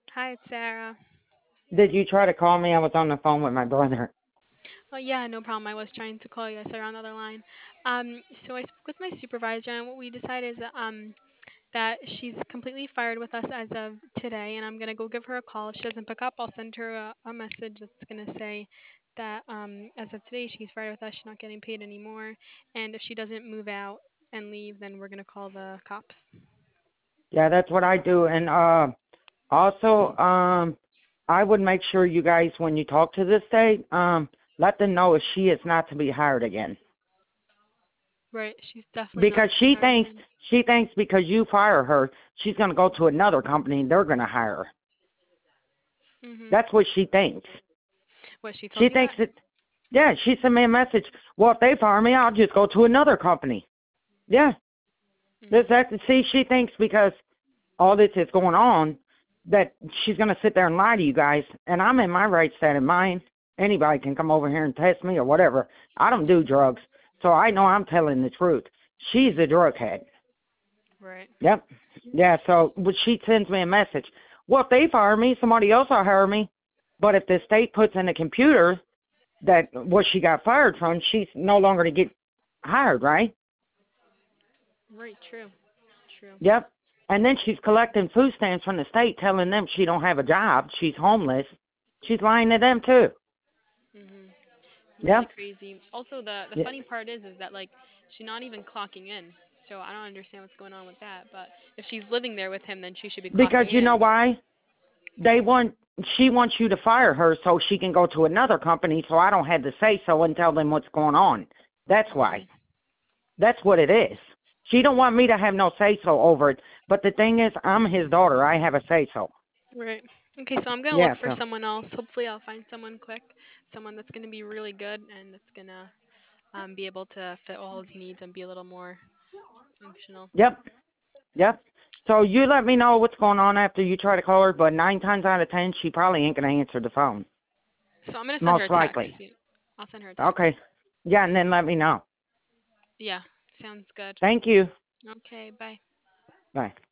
Hi, it's Sarah. Did you try to call me? I was on the phone with my brother. Oh yeah, no problem. I was trying to call you. I saw you're on the other line. So I spoke with my supervisor, and what we decided is that she's completely fired with us as of today, and I'm gonna go give her a call. If she doesn't pick up, I'll send her a message that's gonna say that as of today she's fired with us. She's not getting paid anymore, and if she doesn't move out and leave, then we're gonna call the cops. Yeah, that's what I do. And also, I would make sure you guys, when you talk to the state, let them know if she is not to be hired again. Right? She's definitely not Because to be hired again. she thinks because you fire her, she's going to go to another company and they're going to hire her. Mhm. That's what she thinks. What she told She you that? thinks that, yeah, she sent me a message. Well, if they fire me, I'll just go to another company. Yeah, Mhm. see, she thinks because all this is going on that she's going to sit there and lie to you guys. And I'm in my right state of mind. Anybody can come over here and test me or whatever. I don't do drugs, so I know I'm telling the truth. She's a drug head. Right. Yep. Yeah, so but she sends me a message. Well, if they fire me, somebody else will hire me. But if the state puts in the computer that what she got fired from, she's no longer to get hired, right? Right. True. True. Yep. And then she's collecting food stamps from the state, telling them she don't have a job, she's homeless. She's lying to them too. Mhm. Really Yep. crazy. Also, the Yeah. funny part is that like she's not even clocking in. So I don't understand what's going on with that. But if she's living there with him, then she should be Because clocking you know in. But why? They want she wants you to fire her so she can go to another company so I don't have to say so and tell them what's going on. That's why. mhm. That's what it is. She don't want me to have no say so over it. But the thing is, I'm his daughter. I have a say so. Right. Okay, so I'm gonna look Yeah, for so someone else. Hopefully, I'll find someone quick, someone that's gonna be really good and that's gonna be able to fit all his needs and be a little more functional. yep. Yep. So you let me know what's going on after you try to call her, but 9 times out of 10, she probably ain't going to answer the phone. So I'm gonna send her Most a text. likely. I'll send her a text. Okay. Yeah, and then let me know. Yeah, sounds good. Thank you. Okay, bye. Bye.